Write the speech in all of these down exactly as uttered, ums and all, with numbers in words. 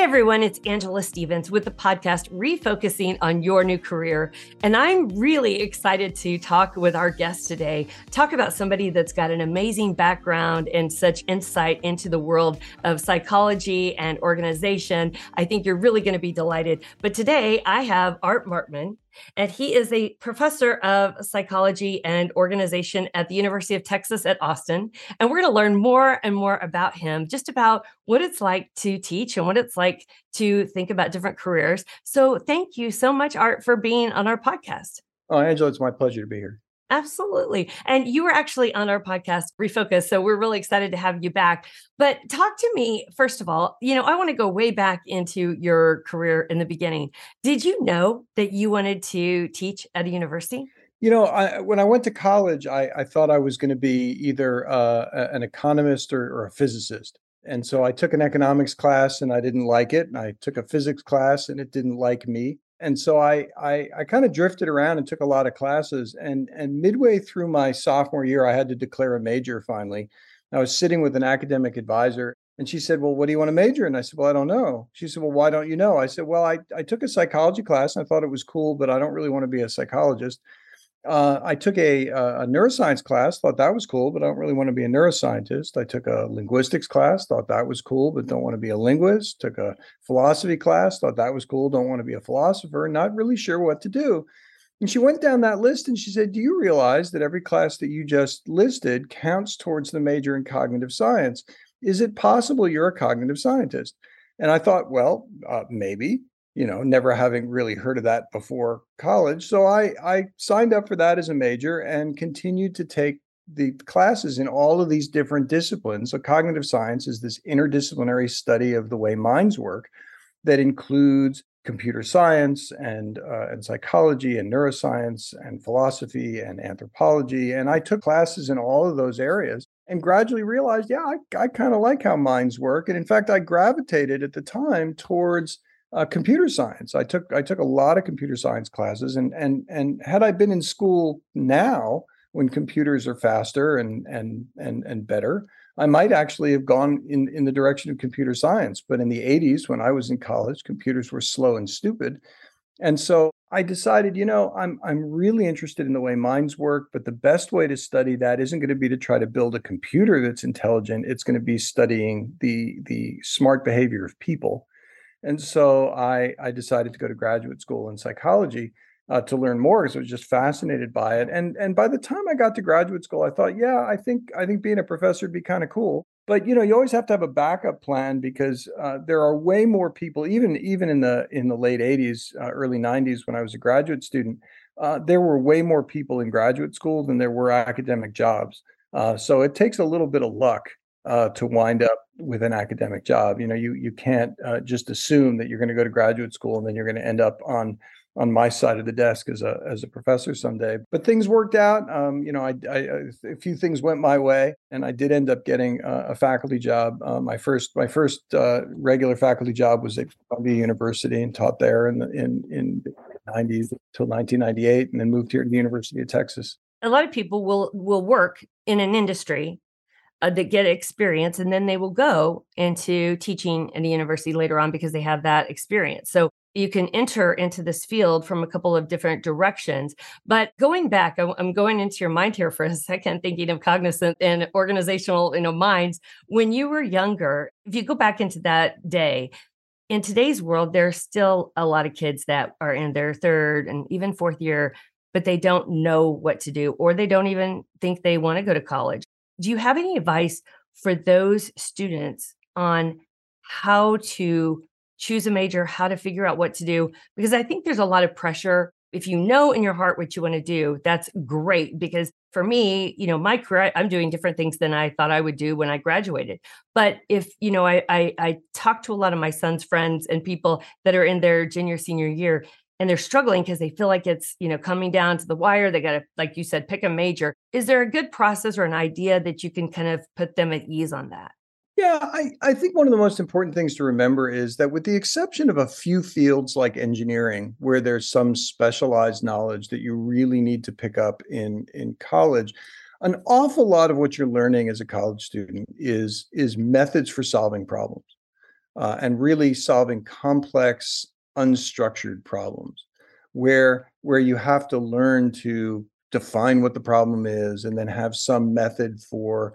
everyone, it's Angela Stevens with the podcast Refocusing on Your New Career. And I'm really excited to talk with our guest today, talk about somebody that's got an amazing background and such insight into the world of psychology and organization. I think you're really going to be delighted. But today I have Art Martman, and he is a professor of psychology and organization at the University of Texas at Austin. And we're going to learn more and more about him, just about what it's like to teach and what it's like to think about different careers. So thank you so much, Art, for being on our podcast. Oh, Angela, it's my pleasure to be here. Absolutely. And you were actually on our podcast, Refocus. So we're really excited to have you back. But talk to me, first of all, you know, I want to go way back into your career in the beginning. Did you know that you wanted to teach at a university? You know, I, when I went to college, I, I thought I was going to be either uh, an economist or, or a physicist. And so I took an economics class and I didn't like it. And I took a physics class and it didn't like me. And so I I, I kind of drifted around and took a lot of classes. And, and midway through my sophomore year, I had to declare a major finally. I was sitting with an academic advisor and she said, well, what do you want to major in? I said, well, I don't know. She said, well, why don't you know? I said, well, I, I took a psychology class and I thought it was cool, but I don't really want to be a psychologist. Uh, I took a, a neuroscience class, thought that was cool, but I don't really want to be a neuroscientist. I took a linguistics class, thought that was cool, but don't want to be a linguist. Took a philosophy class, thought that was cool, don't want to be a philosopher, not really sure what to do. And she went down that list and she said, do you realize that every class that you just listed counts towards the major in cognitive science? Is it possible you're a cognitive scientist? And I thought, well, uh, maybe. You know, never having really heard of that before college. So I, I signed up for that as a major and continued to take the classes in all of these different disciplines. So cognitive science is this interdisciplinary study of the way minds work that includes computer science and, uh, and psychology and neuroscience and philosophy and anthropology. And I took classes in all of those areas and gradually realized, yeah, I, I kind of like how minds work. And in fact, I gravitated at the time towards Uh, computer science. I took I took a lot of computer science classes, and and and had I been in school now, when computers are faster and and and and better, I might actually have gone in in the direction of computer science. But in the eighties, when I was in college, computers were slow and stupid, and so I decided, you know, I'm I'm really interested in the way minds work, but the best way to study that isn't going to be to try to build a computer that's intelligent. It's going to be studying the the smart behavior of people. And so I, I decided to go to graduate school in psychology uh, to learn more because I was just fascinated by it. And and by the time I got to graduate school, I thought, yeah, I think I think being a professor would be kind of cool. But you know, you always have to have a backup plan because uh, there are way more people, even even in the in the late eighties, uh, early nineties, when I was a graduate student, uh, there were way more people in graduate school than there were academic jobs. Uh, so it takes a little bit of luck uh, to wind up with an academic job. You know, you you can't uh, just assume that you're going to go to graduate school and then you're going to end up on on my side of the desk as a as a professor someday. But things worked out. Um, you know, I, I, a few things went my way, and I did end up getting a, a faculty job. Uh, my first my first uh, regular faculty job was at Columbia University and taught there in the in in the nineties till nineteen ninety-eight, and then moved here to the University of Texas. A lot of people will will work in an industry Uh, that get experience, and then they will go into teaching at a university later on because they have that experience. So you can enter into this field from a couple of different directions. But going back, I'm going into your mind here for a second, thinking of cognizant and organizational, you know, minds. When you were younger, if you go back into that day, in today's world, there's still a lot of kids that are in their third and even fourth year, but they don't know what to do, or they don't even think they want to go to college. Do you have any advice for those students on how to choose a major, how to figure out what to do? Because I think there's a lot of pressure. If you know in your heart what you want to do, that's great. Because for me, you know, my career, I'm doing different things than I thought I would do when I graduated. But if, you know, I, I, I talk to a lot of my son's friends and people that are in their junior, senior year, and they're struggling because they feel like it's, you know, coming down to the wire. They got to, like you said, pick a major. Is there a good process or an idea that you can kind of put them at ease on that? Yeah, I, I think one of the most important things to remember is that with the exception of a few fields like engineering, where there's some specialized knowledge that you really need to pick up in, in college, an awful lot of what you're learning as a college student is, is methods for solving problems. uh, and really solving complex, unstructured problems where where you have to learn to define what the problem is and then have some method for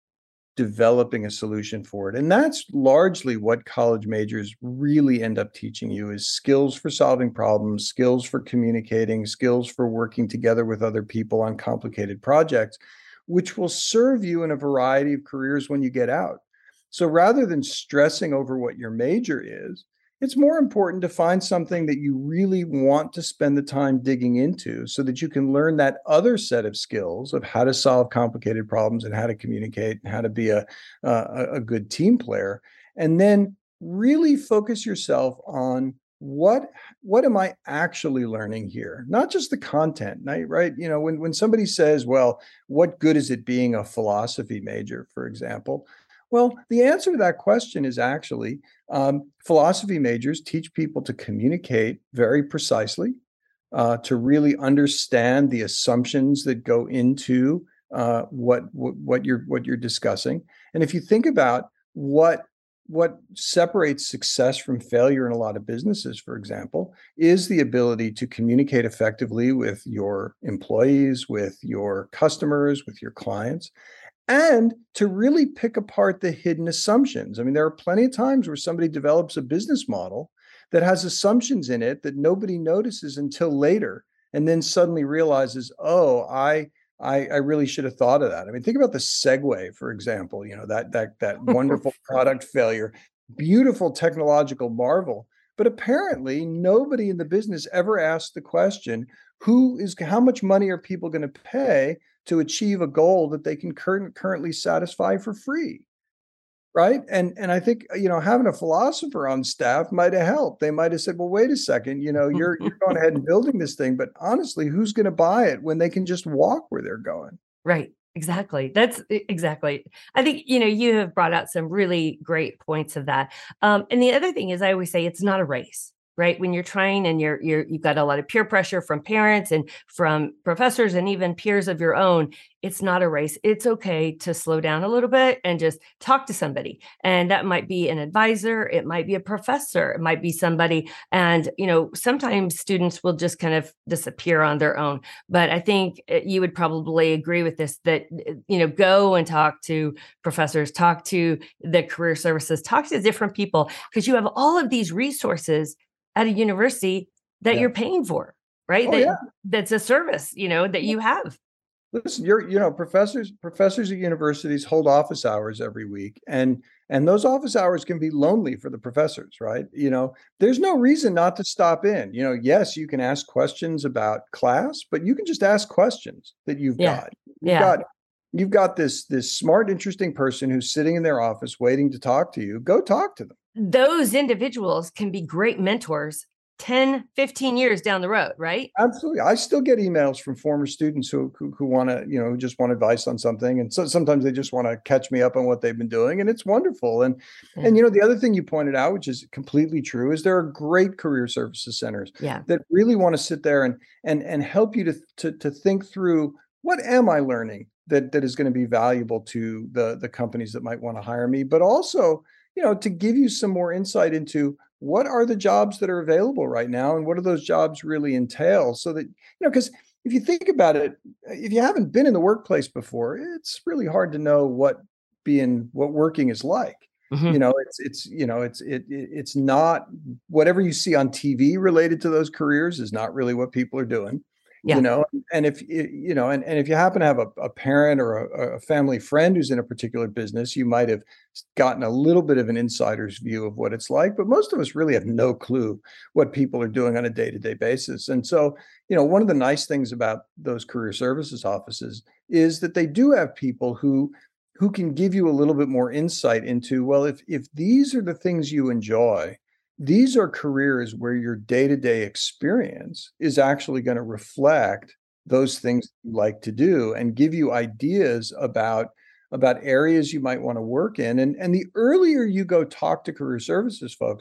developing a solution for it. And that's largely what college majors really end up teaching you is skills for solving problems, skills for communicating, skills for working together with other people on complicated projects, which will serve you in a variety of careers when you get out. So rather than stressing over what your major is, it's more important to find something that you really want to spend the time digging into so that you can learn that other set of skills of how to solve complicated problems and how to communicate and how to be a, uh, a good team player. And then really focus yourself on what what am I actually learning here? Not just the content, right? right? You know, when, when somebody says, well, what good is it being a philosophy major, for example? Well, the answer to that question is actually um, philosophy majors teach people to communicate very precisely, uh, to really understand the assumptions that go into uh, what, what what you're what you're discussing. And if you think about what what separates success from failure in a lot of businesses, for example, is the ability to communicate effectively with your employees, with your customers, with your clients, and to really pick apart the hidden assumptions. I mean, there are plenty of times where somebody develops a business model that has assumptions in it that nobody notices until later, and then suddenly realizes, oh, I I, I really should have thought of that. I mean, think about the Segway, for example. You know, that that that wonderful product failure, beautiful technological marvel. But apparently, nobody in the business ever asked the question: Who is? How much money are people going to pay to achieve a goal that they can cur- currently satisfy for free? Right. And and I think, you know, having a philosopher on staff might have helped. They might have said, well, wait a second, you know, you're you're going ahead and building this thing, but honestly, who's going to buy it when they can just walk where they're going? Right. Exactly. That's e- exactly. I think, you know, you have brought out some really great points of that. Um, and the other thing is I always say it's not a race, right? When you're trying and you're, you're, you've got a lot of peer pressure from parents and from professors and even peers of your own. It's not a race. It's okay to slow down a little bit and just talk to somebody. And that might be an advisor. It might be a professor. It might be somebody. And, you know, sometimes students will just kind of disappear on their own. But I think uh, you would probably agree with this that, uh, you know, go and talk to professors, talk to the career services, talk to different people, because you have all of these resources at a university that Yeah. you're paying for, right? Oh, That yeah. that's a service, you know, that you have. Listen, you're, you know, professors, professors at universities hold office hours every week, and and those office hours can be lonely for the professors, right? You know, there's no reason not to stop in. You know, yes, you can ask questions about class, but you can just ask questions that you've Yeah. got. You've Yeah. got you've got this this smart, interesting person who's sitting in their office waiting to talk to you. Go talk to them. Those individuals can be great mentors ten, fifteen years down the road, right? Absolutely. I still get emails from former students who who, who want to, you know, who just want advice on something. And so sometimes they just want to catch me up on what they've been doing. And it's wonderful. And Yeah. and you know, the other thing you pointed out, which is completely true, is there are great career services centers Yeah. that really want to sit there and and and help you to to to think through what am I learning that that is going to be valuable to the the companies that might want to hire me, but also, you know, to give you some more insight into what are the jobs that are available right now and what do those jobs really entail so that, you know, because if you think about it, if you haven't been in the workplace before, it's really hard to know what being what working is like. You Mhm. know, it's it's you know, it's it, it it's not whatever you see on T V related to those careers is not really what people are doing. You Yeah. know, and if you know, and, and if you happen to have a, a parent or a, a family friend who's in a particular business, you might have gotten a little bit of an insider's view of what it's like, but most of us really have no clue what people are doing on a day-to-day basis. And so, you know, one of the nice things about those career services offices is that they do have people who who can give you a little bit more insight into, well, if if these are the things you enjoy, these are careers where your day-to-day experience is actually going to reflect those things you like to do and give you ideas about about areas you might want to work in. And, and the earlier you go talk to career services folks,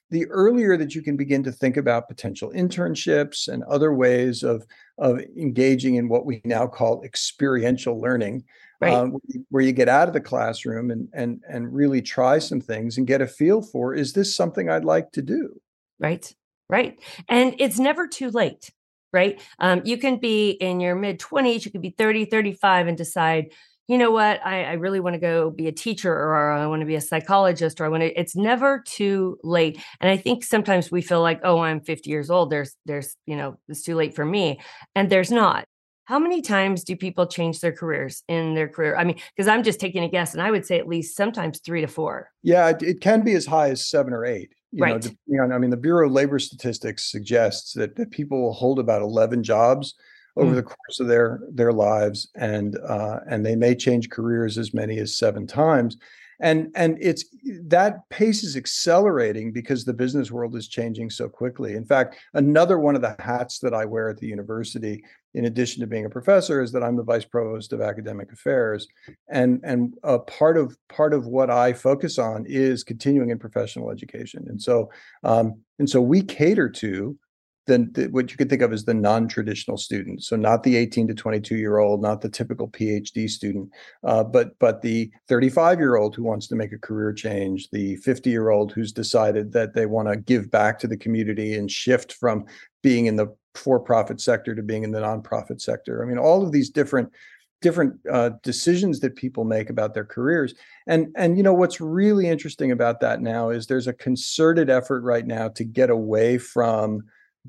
the earlier that you can begin to think about potential internships and other ways of, of engaging in what we now call experiential learning, Right. um, where you get out of the classroom and, and, and really try some things and get a feel for, is this something I'd like to do? Right. Right. And it's never too late. Right. Um, you can be in your mid twenties, you could be thirty, thirty-five and decide, you know what, I, I really want to go be a teacher, or I want to be a psychologist, or I want to, it's never too late. And I think sometimes we feel like, oh, I'm fifty years old. There's, there's, you know, it's too late for me. And there's not. How many times do people change their careers in their career? I mean, because I'm just taking a guess, and I would say at least sometimes three to four. Yeah, it, it can be as high as seven or eight. You know, Right. depending on, I mean, the Bureau of Labor Statistics suggests that, that people will hold about eleven jobs over Mm. the course of their their lives, and uh, and they may change careers as many as seven times. And and it's that pace is accelerating because the business world is changing so quickly. In fact, another one of the hats that I wear at the university, in addition to being a professor, is that I'm the vice provost of academic affairs, and and uh, part of part of what I focus on is continuing and professional education. And so um, and so we cater to the, the what you could think of as the non-traditional student. So not the eighteen to twenty-two year old, not the typical PhD student, uh, but but the thirty-five year old who wants to make a career change, the fifty year old who's decided that they want to give back to the community and shift from being in the for-profit sector to being in the nonprofit sector. I mean, all of these different different uh, decisions that people make about their careers. And and you know what's really interesting about that now is there's a concerted effort right now to get away from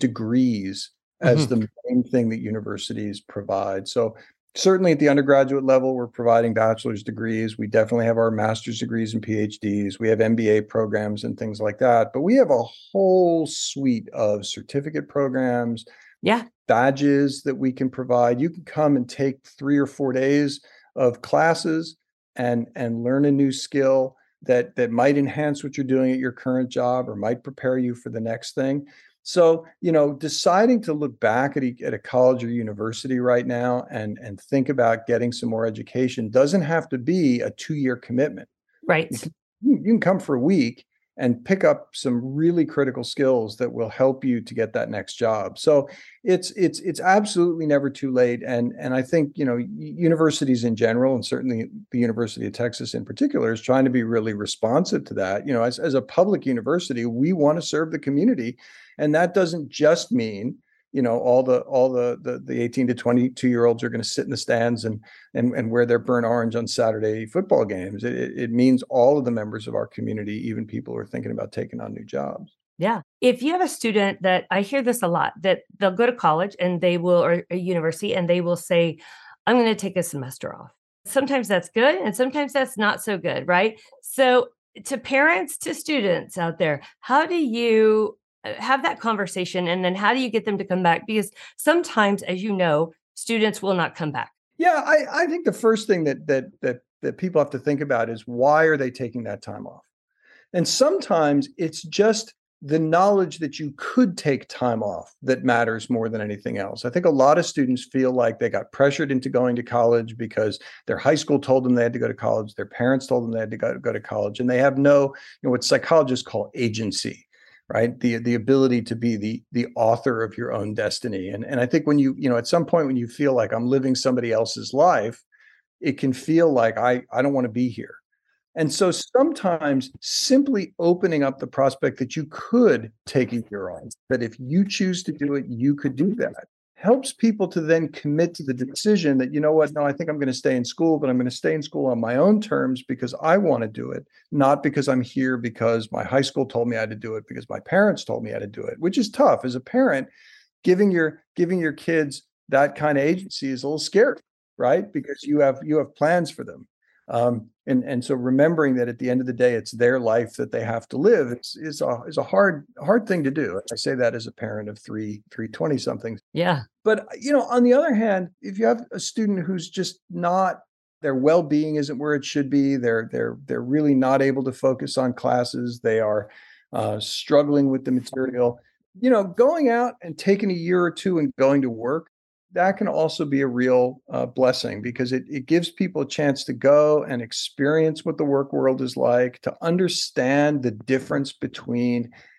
degrees as Mhm. the main thing that universities provide. So certainly at the undergraduate level, we're providing bachelor's degrees. We definitely have our master's degrees and PhDs. We have M B A programs and things like that. But we have a whole suite of certificate programs, Yeah. badges that we can provide. You can come and take three or four days of classes and and learn a new skill that that might enhance what you're doing at your current job or might prepare you for the next thing. So, you know, deciding to look back at a, at a college or university right now and and think about getting some more education doesn't have to be a two-year commitment. You Right. can, you can come for a week and pick up some really critical skills that will help you to get that next job. So it's it's it's absolutely never too late. And and I think, you know, universities in general, and certainly the University of Texas in particular, is trying to be really responsive to that. You know, as, as a public university, we want to serve the community. And that doesn't just mean, you know, all the all the the, the eighteen to twenty-two year olds are going to sit in the stands and and and wear their burnt orange on Saturday football games. It, it means all of the members of our community, even people who are thinking about taking on new jobs. Yeah. If you have a student that, I hear this a lot, that they'll go to college and they will, or a university, and they will say, I'm going to take a semester off. Sometimes that's good, and sometimes that's not so good, right? So, to parents, to students out there, how do you uh, have that conversation? And then how do you get them to come back? Because sometimes, as you know, students will not come back. Yeah, I, I think the first thing that that that that people have to think about is, why are they taking that time off? And sometimes it's just the knowledge that you could take time off that matters more than anything else. I think a lot of students feel like they got pressured into going to college because their high school told them they had to go to college, their parents told them they had to go, go to college, and they have no, you know, what psychologists call agency, right? The the ability to be the the author of your own destiny. And and I think when you, you know, at some point when you feel like I'm living somebody else's life, it can feel like I I don't want to be here. And so sometimes simply opening up the prospect that you could take a year off, that if you choose to do it, you could do that, helps people to then commit to the decision that, you know what, no, I think I'm going to stay in school, but I'm going to stay in school on my own terms because I want to do it, not because I'm here because my high school told me I had to do it, because my parents told me I had to do it, which is tough. As a parent, giving your giving your kids that kind of agency is a little scary, right? Because you have you have plans for them. Um, and and so remembering that at the end of the day, it's their life that they have to live is is a is a hard hard thing to do. I say that as a parent of three three twenty somethings. Yeah. But you know, on the other hand, if you have a student who's just not, their well-being isn't where it should be, they're they're they're really not able to focus on classes, they are uh, struggling with the material. You know, going out and taking a year or two and going to work, that can also be a real uh, blessing, because it, it gives people a chance to go and experience what the work world is like, to understand the difference between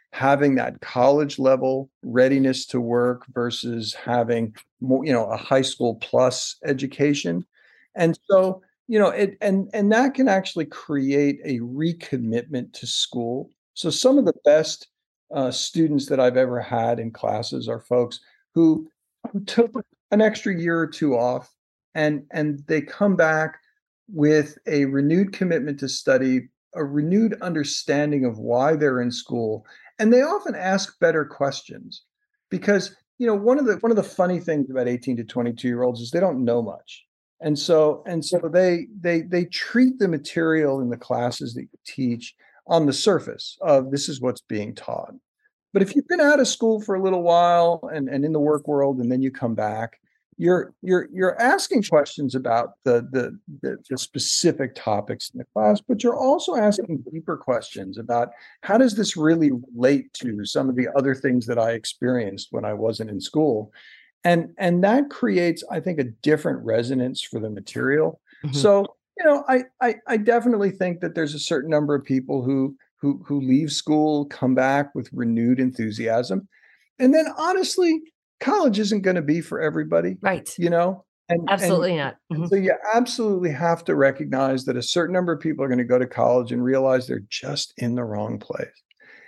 having that college level readiness to work versus having more, you know, a high school plus education. And so, you know, it and and that can actually create a recommitment to school. So some of the best uh, students that I've ever had in classes are folks who, who took an extra year or two off, and and they come back with a renewed commitment to study, a renewed understanding of why they're in school, and they often ask better questions because, you know, one of the one of the funny things about eighteen to twenty-two year olds is they don't know much. And so and so they they they treat the material in the classes that you teach on the surface of this is what's being taught. But if you've been out of school for a little while and, and in the work world, and then you come back, you're you're you're asking questions about the, the the the specific topics in the class, but you're also asking deeper questions about how does this really relate to some of the other things that I experienced when I wasn't in school. And and that creates, I think, a different resonance for the material. Mhm. So, you know, I I, I definitely think that there's a certain number of people who who who leave school, come back with renewed enthusiasm. And then honestly, college isn't going to be for everybody, Right. you know? And and Absolutely not. and Mhm. so you absolutely have to recognize that a certain number of people are going to go to college and realize they're just in the wrong place.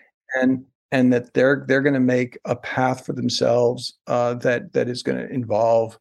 And and that they're they're going to make a path for themselves uh, that that is going to involve,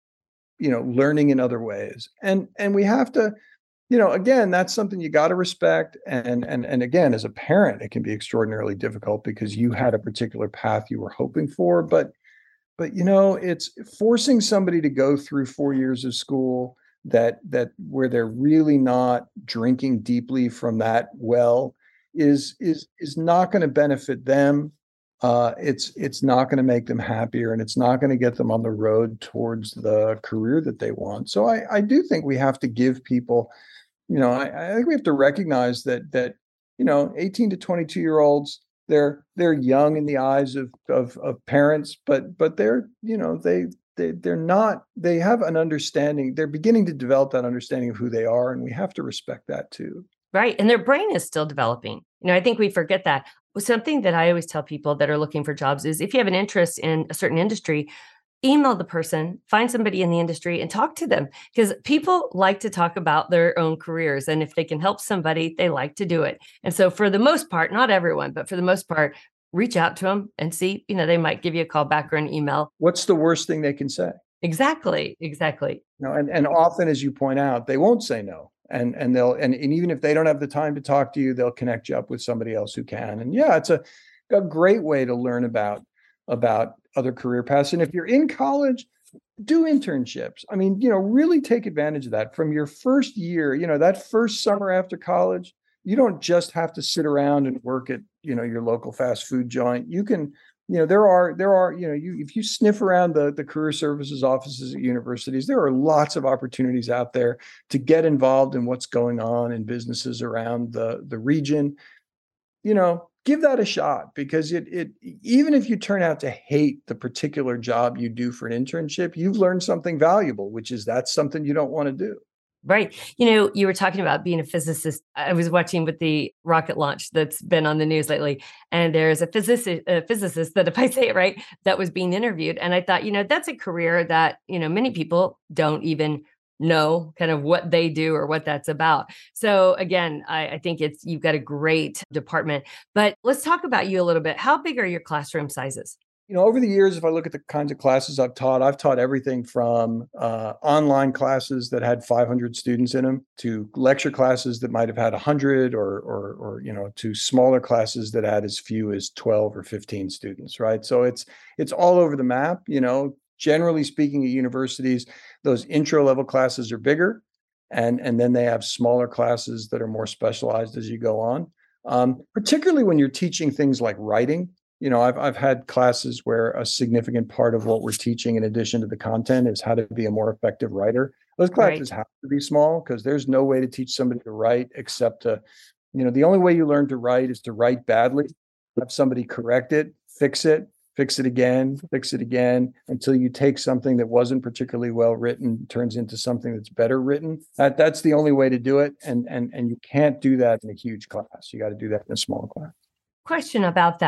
you know, learning in other ways. And and we have to, you know, again, that's something you got to respect. And and and again, as a parent, it can be extraordinarily difficult because you had a particular path you were hoping for. But but you know, it's forcing somebody to go through four years of school that that where they're really not drinking deeply from that well is is is not going to benefit them. Uh, it's it's not going to make them happier, and it's not going to get them on the road towards the career that they want. So I, I do think we have to give people, you know, I, I think we have to recognize that that you know, eighteen to twenty-two year olds, they're they're young in the eyes of of, of parents, but but they're, you know, they they they're not, they have an understanding, they're beginning to develop that understanding of who they are, and we have to respect that too. Right. And their brain is still developing. You know, I think we forget that. Something that I always tell people that are looking for jobs is if you have an interest in a certain industry, email the person, find somebody in the industry and talk to them because people like to talk about their own careers. And if they can help somebody, they like to do it. And so for the most part, not everyone, but for the most part, reach out to them and see, you know, they might give you a call back or an email. What's the worst thing they can say? Exactly. Exactly. You know, and, and often, as you point out, they won't say no. And and they'll and, and even if they don't have the time to talk to you, they'll connect you up with somebody else who can. And yeah, it's a, a great way to learn about about other career paths. And if you're in college, do internships. I mean, you know, really take advantage of that from your first year, you know, that first summer after college. You don't just have to sit around and work at, you know, your local fast food joint. You can, you know, there are there are, you know, you if you sniff around the the career services offices at universities, there are lots of opportunities out there to get involved in what's going on in businesses around the the region. You know, give that a shot because it it even if you turn out to hate the particular job you do for an internship, you've learned something valuable, which is that's something you don't want to do. Right. You know, you were talking about being a physicist. I was watching with the rocket launch that's been on the news lately. And there's a physicist, a physicist that, if I say it right, that was being interviewed. And I thought, you know, that's a career that, you know, many people don't even know kind of what they do or what that's about. So again, I, I think it's, you've got a great department, but let's talk about you a little bit. How big are your classroom sizes? You know, over the years, if I look at the kinds of classes I've taught, I've taught everything from uh, online classes that had five hundred students in them to lecture classes that might have had one hundred or, or, or, you know, to smaller classes that had as few as twelve or fifteen students, right? So it's it's all over the map. You know, generally speaking, at universities, those intro level classes are bigger, and and then they have smaller classes that are more specialized as you go on. Um, particularly when you're teaching things like writing. You know, I've I've had classes where a significant part of what we're teaching, in addition to the content, is how to be a more effective writer. Those classes Right. have to be small because there's no way to teach somebody to write except to, you know, the only way you learn to write is to write badly, have somebody correct it, fix it, fix it again, fix it again, until you take something that wasn't particularly well written, turns into something that's better written. That that's the only way to do it. And and and you can't do that in a huge class. You got to do that in a small class. Question about that.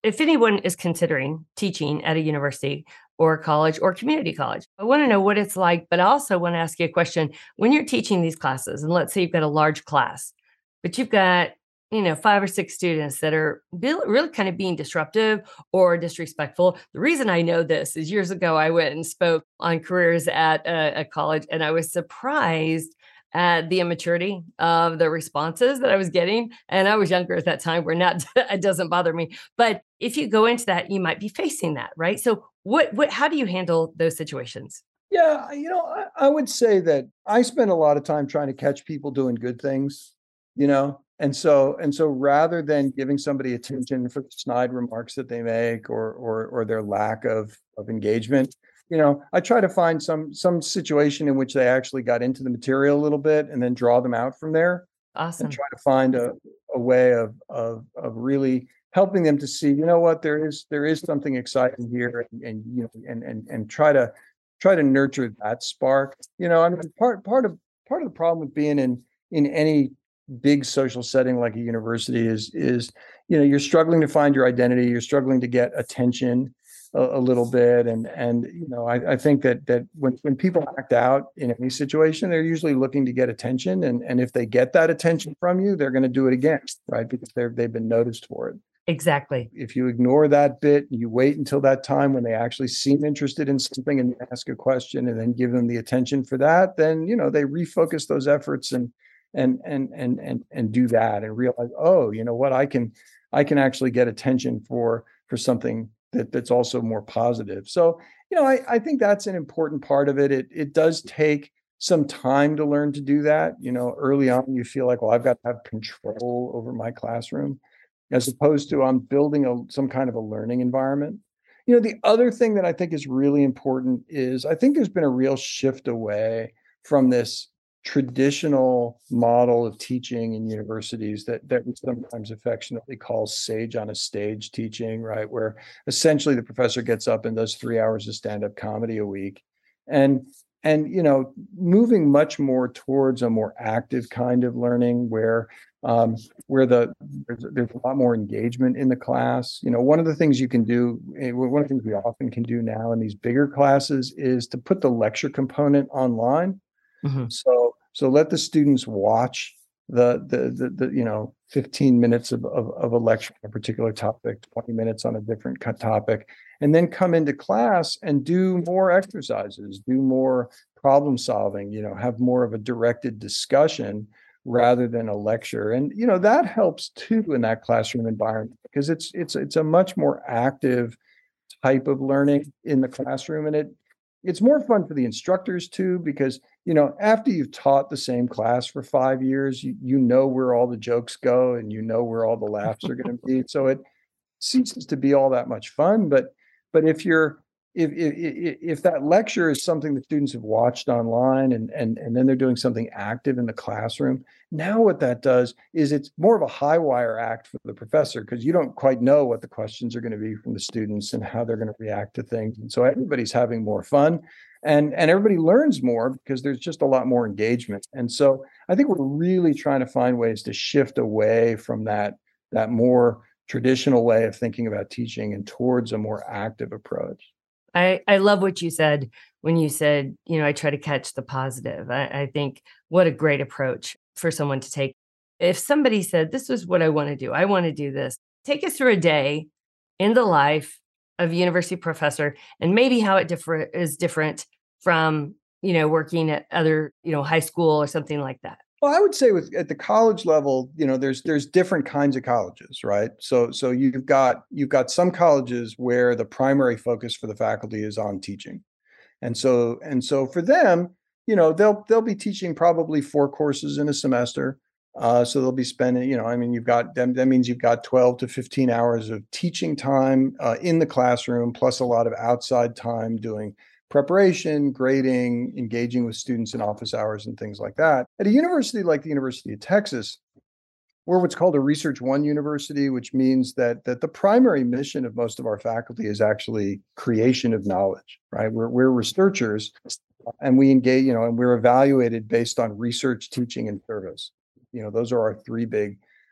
if anyone is considering teaching at a university or college or community college, I want to know what it's like, but I also want to ask you a question. When you're teaching these classes, and let's say you've got a large class, but you've got, you know, five or six students that are really kind of being disruptive or disrespectful. The reason I know this is years ago, I went and spoke on careers at a, a college, and I was surprised at the immaturity of the responses that I was getting. And I was younger at that time, where not, it doesn't bother me. But if you go into that, you might be facing that, right? So what, what, how do you handle those situations? Yeah, you know, I, I would say that I spend a lot of time trying to catch people doing good things, you know, and so and so rather than giving somebody attention for the snide remarks that they make, or or or their lack of of engagement, you know, I try to find some some situation in which they actually got into the material a little bit, and then draw them out from there, and Awesome. try to find a, a way of of of really helping them to see, you know what, there is there is something exciting here, and, and you know, and and and try to try to nurture that spark. You know, I mean, part part of part of the problem with being in in any big social setting like a university is is you know, you're struggling to find your identity, you're struggling to get attention a, a little bit, and and you know, I, I think that that when when people act out in any situation, they're usually looking to get attention, and and if they get that attention from you, they're going to do it again, right? Because they're they've been noticed for it. Exactly. If you ignore that bit, you wait until that time when they actually seem interested in something, and you ask a question and then give them the attention for that, then, you know, they refocus those efforts, and and and and and and do that, and realize, oh, you know what, I can I can actually get attention for for something that that's also more positive. So, you know, I, I think that's an important part of it. It it does take some time to learn to do that. You know, early on, you feel like, well, I've got to have control over my classroom, as opposed to I'm building a some kind of a learning environment. You know, the other thing that I think is really important is, I think there's been a real shift away from this traditional model of teaching in universities that that we sometimes affectionately call sage on a stage teaching, right? Where essentially the professor gets up and does three hours of stand-up comedy a week. And and you know, moving much more towards a more active kind of learning, where um, where the there's, there's a lot more engagement in the class. You know, one of the things you can do, eh, one of the things we often can do now in these bigger classes, is to put the lecture component online. Mhm. So so let the students watch the the the, the you know, fifteen minutes of, of of a lecture on a particular topic, twenty minutes on a different co- topic, and then come into class and do more exercises, do more problem solving, you know, have more of a directed discussion rather than a lecture. And you know, that helps too in that classroom environment, because it's it's it's a much more active type of learning in the classroom, and it it's more fun for the instructors too, because you know, after you've taught the same class for five years, you, you know where all the jokes go, and you know where all the laughs are going to be, so it ceases to be all that much fun. But but if you're if if if that lecture is something that students have watched online, and and and then they're doing something active in the classroom, now what that does is it's more of a high wire act for the professor, because you don't quite know what the questions are going to be from the students and how they're going to react to things. And so everybody's having more fun, and and everybody learns more because there's just a lot more engagement. And so I think we're really trying to find ways to shift away from that that more traditional way of thinking about teaching and towards a more active approach. I, I love what you said when you said, you know, I try to catch the positive. I, I think what a great approach for someone to take. If somebody said, this is what I want to do, I want to do this, take us through a day in the life of a university professor, and maybe how it differ is different from, you know, working at other, you know, high school or something like that. Well, I would say with at the college level, you know, there's there's different kinds of colleges, right? So so you've got you've got some colleges where the primary focus for the faculty is on teaching. And so and so for them, you know, they'll they'll be teaching probably four courses in a semester. Uh, so they'll be spending, you know, I mean, you've got them, that means you've got twelve to fifteen hours of teaching time uh, in the classroom, plus a lot of outside time doing preparation, grading, engaging with students in office hours and things like that. At a university like the University of Texas, we're what's called a Research One university, which means that that the primary mission of most of our faculty is actually creation of knowledge, right? We're we're researchers, and we engage, you know, and we're evaluated based on research, teaching, and service. You know, those are our three big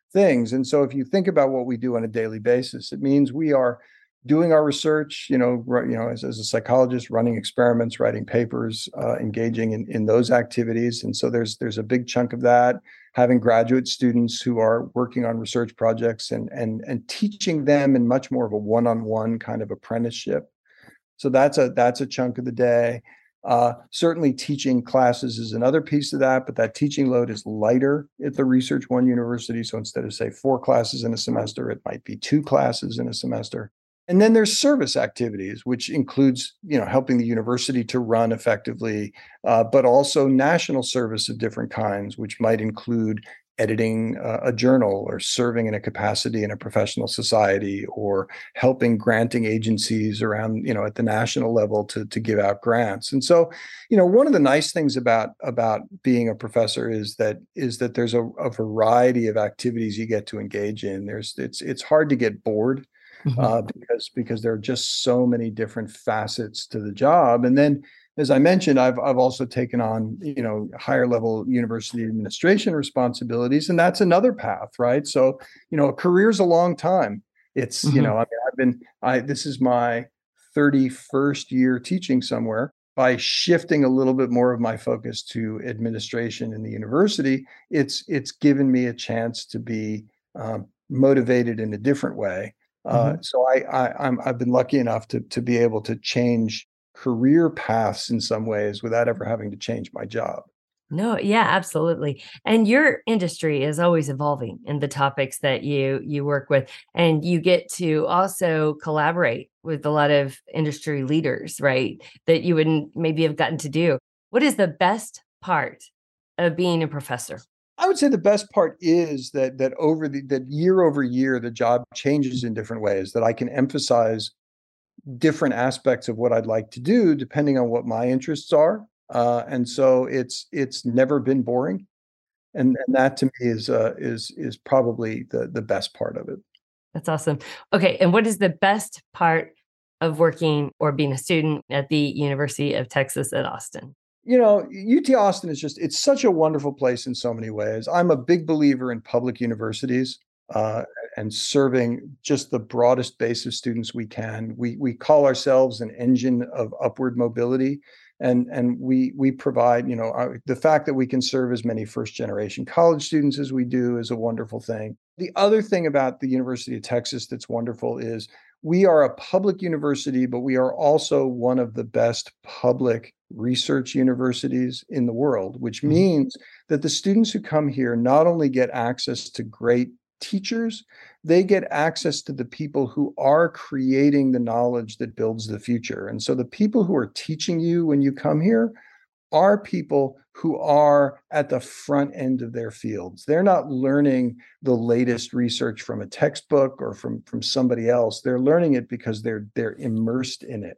things. And so if you think about what we do on a daily basis, it means we are doing our research, you know, you know, as, as a psychologist, running experiments, writing papers, uh, engaging in, in those activities. And so there's there's a big chunk of that. Having graduate students who are working on research projects and and and teaching them in much more of a one-on-one kind of apprenticeship. So that's a that's a chunk of the day. Uh, certainly teaching classes is another piece of that, but that teaching load is lighter at the Research One University. So instead of say four classes in a semester, it might be two classes in a semester. And then there's service activities, which includes, you know, helping the university to run effectively, uh, but also national service of different kinds, which might include editing uh, a journal or serving in a capacity in a professional society or helping granting agencies around, you know, at the national level to, to give out grants. And so, you know, one of the nice things about about being a professor is that is that there's a, a variety of activities you get to engage in. There's it's it's hard to get bored uh, because because there are just so many different facets to the job. And then, as I mentioned, I've I've also taken on, you know, higher level university administration responsibilities, and that's another path, right? So, you know, a career's a long time. It's, you Mm-hmm. know, I mean, I've been I this is my thirty-first year teaching somewhere. By shifting a little bit more of my focus to administration in the university, it's it's given me a chance to be um, motivated in a different way. Uh, Mm-hmm. so I, I I'm I've been lucky enough to to be able to change career paths in some ways without ever having to change my job. No, yeah, absolutely. And your industry is always evolving in the topics that you you work with, and you get to also collaborate with a lot of industry leaders, right? That you wouldn't maybe have gotten to do. What is the best part of being a professor? I would say the best part is that that over the that year over year the job changes in different ways, that I can emphasize different aspects of what I'd like to do depending on what my interests are. Uh, and so it's it's never been boring, and and that to me is uh, is is probably the the best part of it. That's awesome. Okay, and what is the best part of working or being a student at the University of Texas at Austin? You know, U T Austin is just, it's such a wonderful place in so many ways. I'm a big believer in public universities uh, and serving just the broadest base of students we can. We we call ourselves an engine of upward mobility. And, and we we provide, you know, our, the fact that we can serve as many first generation college students as we do is a wonderful thing. The other thing about the University of Texas that's wonderful is we are a public university, but we are also one of the best public research universities in the world, which Mhm. means that the students who come here not only get access to great teachers, they get access to the people who are creating the knowledge that builds the future. And so the people who are teaching you when you come here are people who are at the front end of their fields. They're not learning the latest research from a textbook or from, from somebody else. They're learning it because they're they're immersed in it.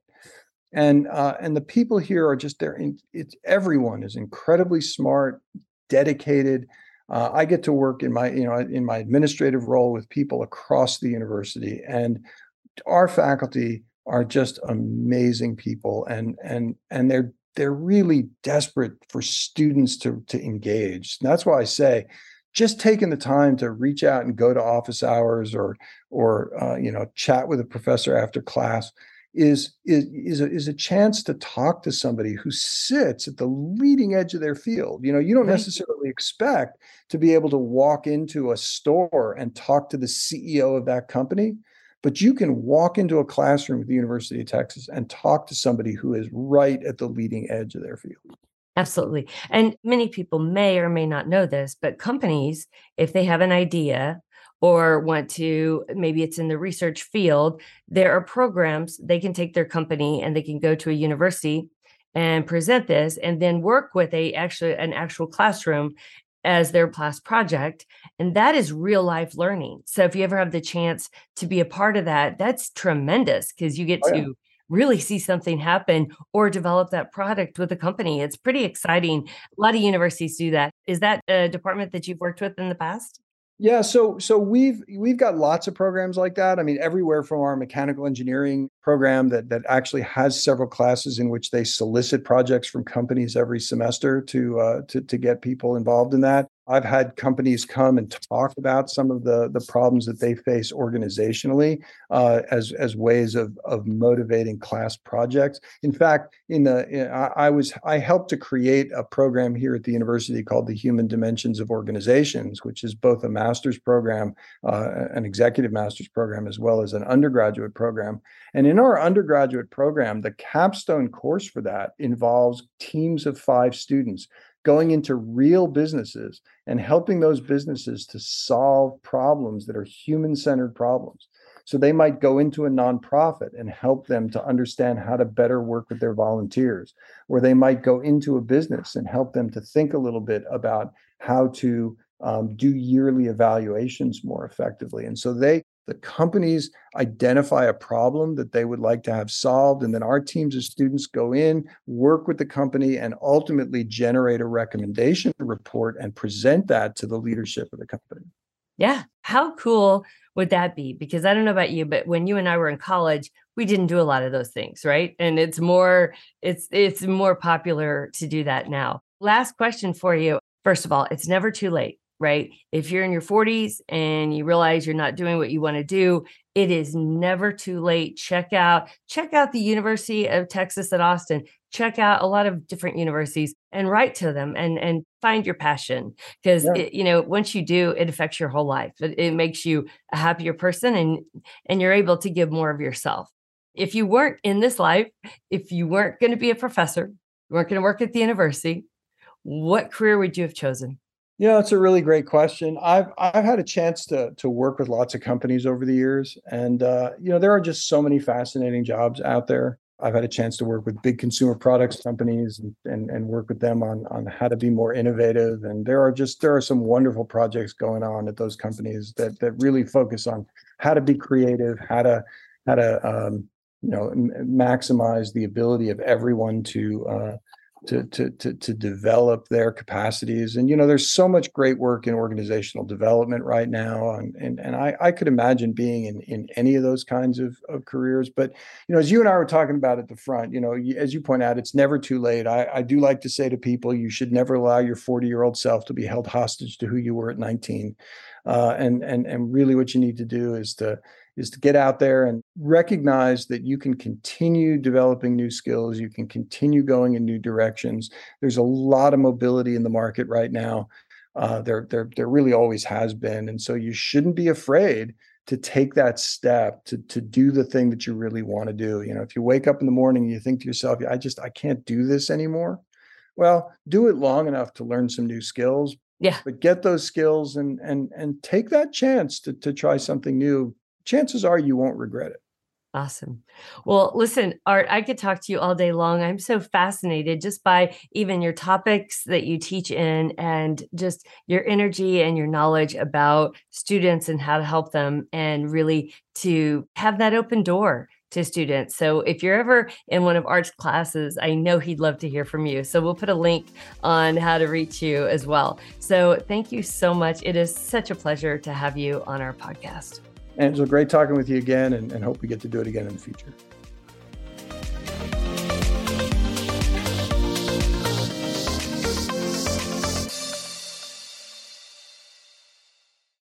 And uh, and the people here are just there. It's everyone is incredibly smart, dedicated. Uh, I get to work in my you know in my administrative role with people across the university, and our faculty are just amazing people, and and and they're they're really desperate for students to to engage. And that's why I say, just taking the time to reach out and go to office hours or or uh, you know chat with a professor after class is is is a, is a chance to talk to somebody who sits at the leading edge of their field. You know, you don't Right. necessarily expect to be able to walk into a store and talk to the C E O of that company, but you can walk into a classroom at the University of Texas and talk to somebody who is right at the leading edge of their field. Absolutely. And many people may or may not know this, but companies, if they have an idea or want to, maybe it's in the research field, there are programs they can take their company and they can go to a university and present this and then work with a actually an actual classroom as their class project. And that is real life learning. So if you ever have the chance to be a part of that, that's tremendous because you get Oh yeah. to really see something happen or develop that product with a company. It's pretty exciting. A lot of universities do that. Is that a department that you've worked with in the past? Yeah, so so we've we've got lots of programs like that. I mean, everywhere from our mechanical engineering program that that actually has several classes in which they solicit projects from companies every semester to uh, to to get people involved in that. I've had companies come and talk about some of the the problems that they face organizationally uh, as as ways of of motivating class projects. In fact, in the in, I, I was I helped to create a program here at the university called the Human Dimensions of Organizations, which is both a master's program, uh, an executive master's program, as well as an undergraduate program. And in our undergraduate program, the capstone course for that involves teams of five students going into real businesses and helping those businesses to solve problems that are human-centered problems. So they might go into a nonprofit and help them to understand how to better work with their volunteers, or they might go into a business and help them to think a little bit about how to um, do yearly evaluations more effectively. And so they the companies identify a problem that they would like to have solved, and then our teams of students go in, work with the company, and ultimately generate a recommendation report and present that to the leadership of the company. Yeah. How cool would that be? Because I don't know about you, but when you and I were in college, we didn't do a lot of those things, right? And it's more, it's it's more popular to do that now. Last question for you. First of all, it's never too late, right? If you're in your forties and you realize you're not doing what you want to do, it is never too late. Check out, check out the University of Texas at Austin. Check out a lot of different universities and write to them and, and find your passion. Because, Yeah. you know, once you do, it affects your whole life. It, it makes you a happier person, and, and you're able to give more of yourself. If you weren't in this life, if you weren't going to be a professor, you weren't going to work at the university, what career would you have chosen? Yeah, it's a really great question. I've I've had a chance to to work with lots of companies over the years, and uh, you know there are just so many fascinating jobs out there. I've had a chance to work with big consumer products companies and, and and work with them on on how to be more innovative. And there are just there are some wonderful projects going on at those companies that that really focus on how to be creative, how to how to um, you know m- maximize the ability of everyone to. Uh, To, to to to develop their capacities. And you know there's so much great work in organizational development right now, and and, and I, I could imagine being in in any of those kinds of, of careers. But you know as you and I were talking about at the front, you know as you point out, it's never too late. I, I do like to say to people, you should never allow your forty year old self to be held hostage to who you were at nineteen. Uh, and and and really what you need to do is to is to get out there and recognize that you can continue developing new skills. You can continue going in new directions. There's a lot of mobility in the market right now. Uh, there, there, there really always has been. And so you shouldn't be afraid to take that step to, to do the thing that you really want to do. You know, if you wake up in the morning and you think to yourself, I just, I can't do this anymore. Well, do it long enough to learn some new skills. Yeah. But get those skills and and and take that chance to to try something new. Chances are you won't regret it. Awesome. Well, listen, Art, I could talk to you all day long. I'm so fascinated just by even your topics that you teach in, and just your energy and your knowledge about students and how to help them, and really to have that open door to students. So if you're ever in one of Art's classes, I know he'd love to hear from you. So we'll put a link on how to reach you as well. So thank you so much. It is such a pleasure to have you on our podcast. And it was great talking with you again, and, and hope we get to do it again in the future.